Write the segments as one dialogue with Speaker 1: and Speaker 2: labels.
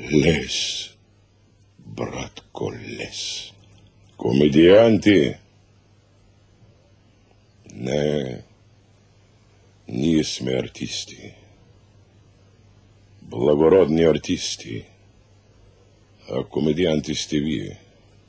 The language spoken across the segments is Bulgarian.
Speaker 1: Лес, братко, лес. Комедианти? Не, ние сме артисти. Благородни артисти. А комедианти сте вие.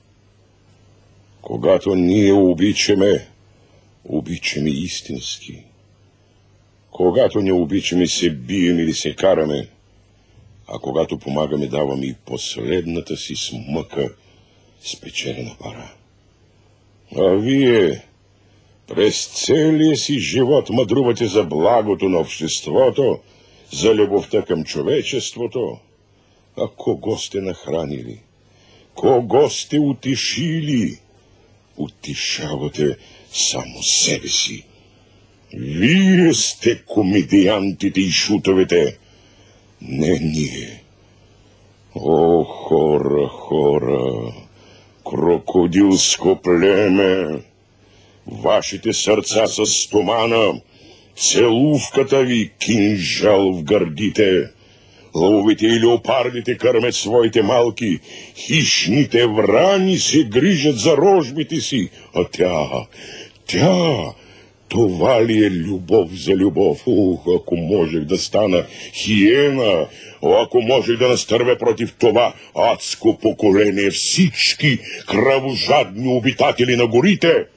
Speaker 1: Когато ние обичаме, обичаме истински. Когато не обичаме, се бием или се караме. А когато помагаме, даваме и последната си смъка спечелена пара. А вие през целия си живот мъдрувате за благото на обществото, за любовта към човечеството. А кого сте нахранили? Кого сте утешили? Утешавате само себе си. Вие сте комедиантите и шутовете, не ние. О, хора, хора, крокодилско племе, вашите сърца са стомана, целувката ви кинжал в гърдите. Лъвовете и леопардите кърмят своите малки, хищните врани се грижат за рожбите си, а тя, това ли е любов за любов? Ако можех да стана хиена, ако можех да настървя против това адско поколение всички кръвожадни обитатели на горите,